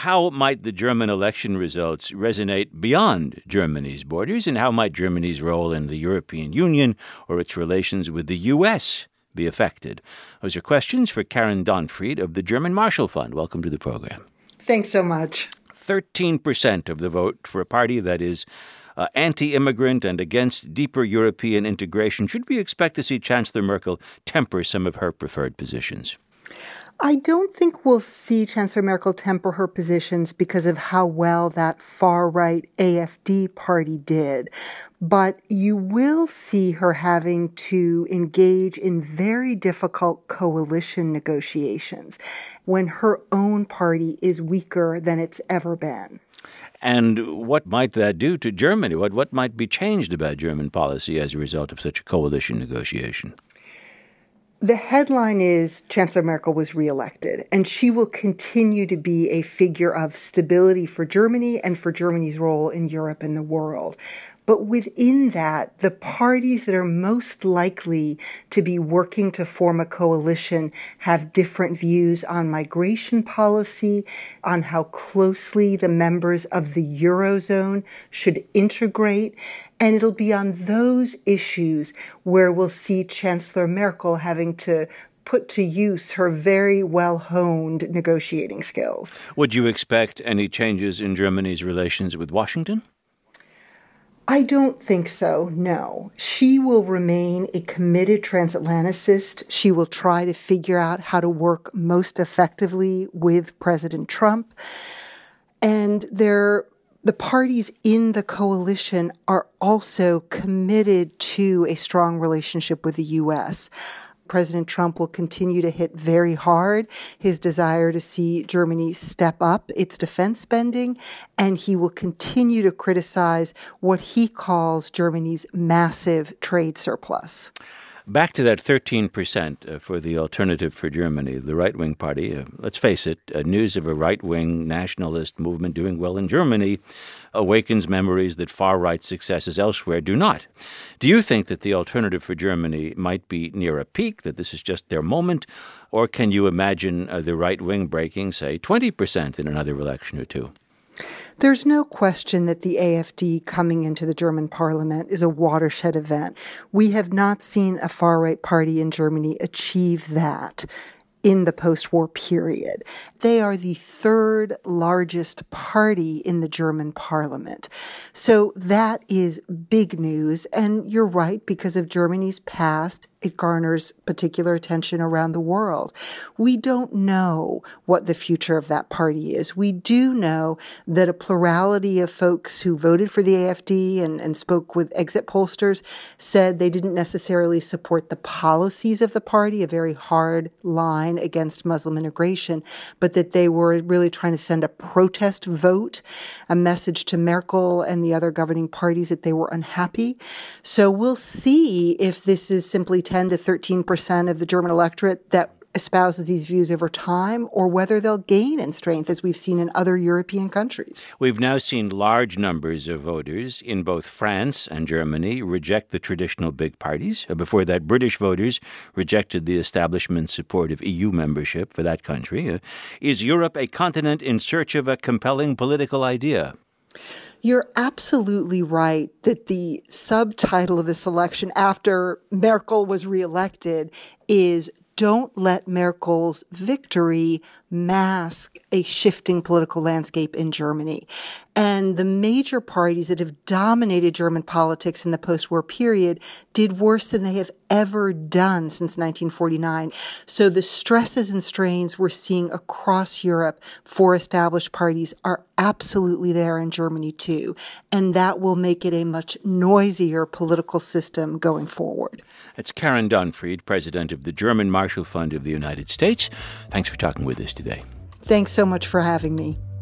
how might the German election results resonate beyond Germany's borders, and how might Germany's role in the European Union or its relations with the U.S. be affected? Those are questions for Karen Donfried of the German Marshall Fund. Welcome to the program. Thanks so much. 13% of the vote for a party that is anti-immigrant and against deeper European integration. Should we expect to see Chancellor Merkel temper some of her preferred positions? I don't think we'll see Chancellor Merkel temper her positions because of how well that far-right AfD party did. But you will see her having to engage in very difficult coalition negotiations when her own party is weaker than it's ever been. And what might that do to Germany? What might be changed about German policy as a result of such a coalition negotiation? The headline is Chancellor Merkel was reelected, and she will continue to be a figure of stability for Germany and for Germany's role in Europe and the world. But within that, the parties that are most likely to be working to form a coalition have different views on migration policy, on how closely the members of the Eurozone should integrate. And it'll be on those issues where we'll see Chancellor Merkel having to put to use her very well-honed negotiating skills. Would you expect any changes in Germany's relations with Washington? I don't think so, no. She will remain a committed transatlanticist. She will try to figure out how to work most effectively with President Trump. And the parties in the coalition are also committed to a strong relationship with the U.S. President Trump will continue to hit very hard his desire to see Germany step up its defense spending, and he will continue to criticize what he calls Germany's massive trade surplus. Back to that 13% for the Alternative for Germany, the right-wing party. Let's face it, news of a right-wing nationalist movement doing well in Germany awakens memories that far-right successes elsewhere do not. Do you think that the Alternative for Germany might be near a peak, that this is just their moment, or can you imagine the right-wing breaking, say, 20% in another election or two? There's no question that the AfD coming into the German parliament is a watershed event. We have not seen a far-right party in Germany achieve that in the post-war period. They are the third largest party in the German parliament. So that is big news. And you're right, because of Germany's past, it garners particular attention around the world. We don't know what the future of that party is. We do know that a plurality of folks who voted for the AfD and spoke with exit pollsters said they didn't necessarily support the policies of the party, a very hard line against Muslim immigration, but that they were really trying to send a protest vote, a message to Merkel and the other governing parties that they were unhappy. So we'll see if this is simply 10 to 13% of the German electorate that espouses these views over time, or whether they'll gain in strength, as we've seen in other European countries. We've now seen large numbers of voters in both France and Germany reject the traditional big parties. Before that, British voters rejected the establishment's support of EU membership for that country. Is Europe a continent in search of a compelling political idea? You're absolutely right that the subtitle of this election after Merkel was reelected is "Don't let Merkel's victory mask a shifting political landscape in Germany." And the major parties that have dominated German politics in the post-war period did worse than they have ever done since 1949. So the stresses and strains we're seeing across Europe for established parties are absolutely there in Germany too. And that will make it a much noisier political system going forward. That's Karen Donfried, president of the German Marshall Fund of the United States. Thanks for talking with us today. Thanks so much for having me.